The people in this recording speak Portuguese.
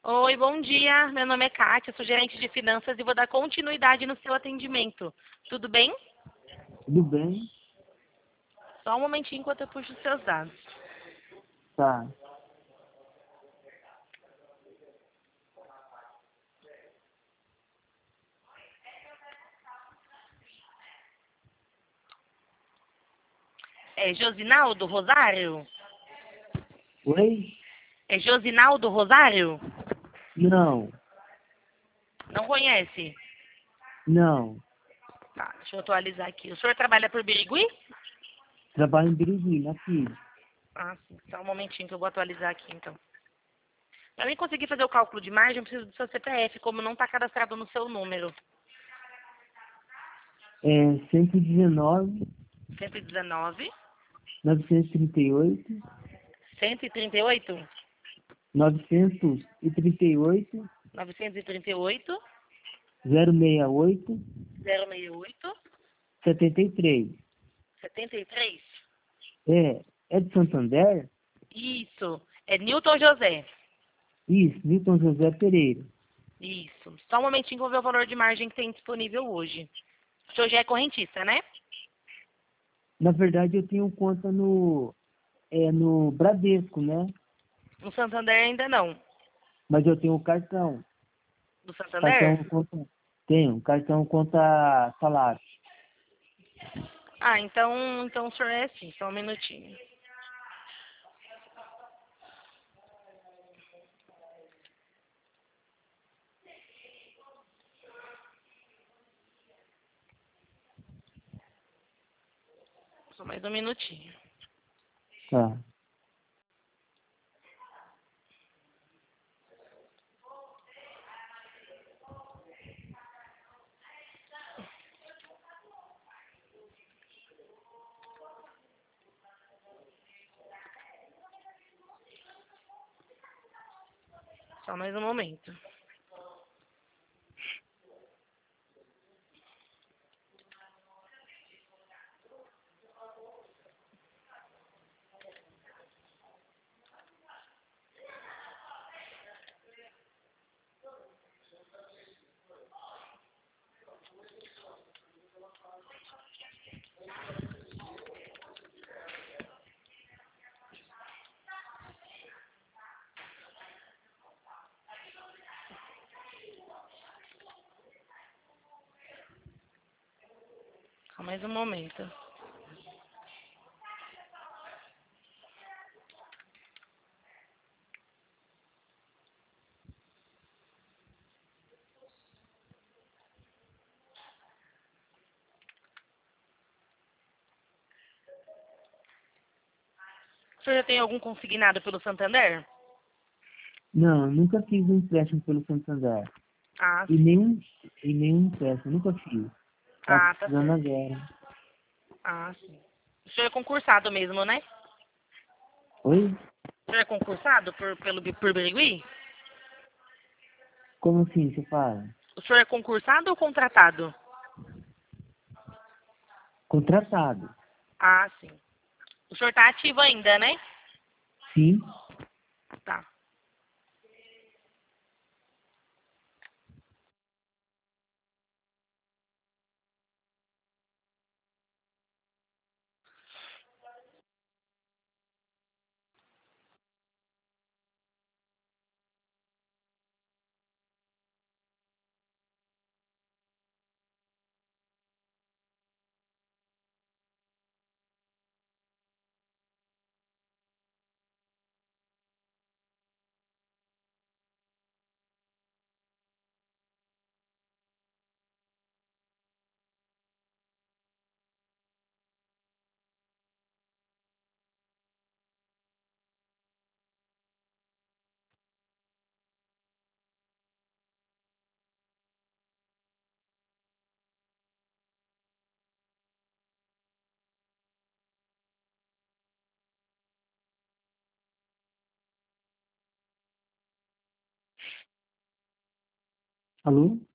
Oi, bom dia. Meu nome é Kátia, sou gerente de finanças e vou dar continuidade no seu atendimento. Tudo bem? Tudo bem? Só um momentinho enquanto eu puxo os seus dados. Tá. É Josinaldo Rosário? Oi? É Josinaldo Rosário? Não, Não conhece? não. Tá, deixa eu atualizar aqui. O senhor trabalha por Birigui? Trabalho em Birigui, aqui. Ah, sim. Só um momentinho que eu vou atualizar aqui, então. Para mim conseguir fazer o cálculo de margem, eu preciso do seu CPF, como não está cadastrado no seu número. É 119, 119, 938, 138, 938, 938, 068, 068, 73. 73. É de Santander? Isso. É Newton José. Isso, Milton José Pereira. Isso. Só um momentinho que eu vou ver o valor de margem que tem disponível hoje. O senhor já é correntista, né? Na verdade, eu tenho conta no Bradesco, né? No Santander ainda não. Mas eu tenho um cartão. Do Santander? Cartão conta. Tenho, cartão conta salário. Ah, então o senhor é assim. Só um minutinho. Só mais um minutinho. Tá. Só mais um momento. Só mais um momento. O senhor já tem algum consignado pelo Santander? Não, nunca fiz um empréstimo pelo Santander. Ah, E sim. nenhum, e nenhum empréstimo, nunca fiz. Tá Ah, tá precisando certo. agora. Ah, sim. O senhor é concursado mesmo, né? Oi? O senhor é concursado por Birigui? Como assim você fala? O senhor é concursado ou contratado? Contratado. Ah, sim. O senhor tá ativo ainda, né? Sim. Tá. Alô?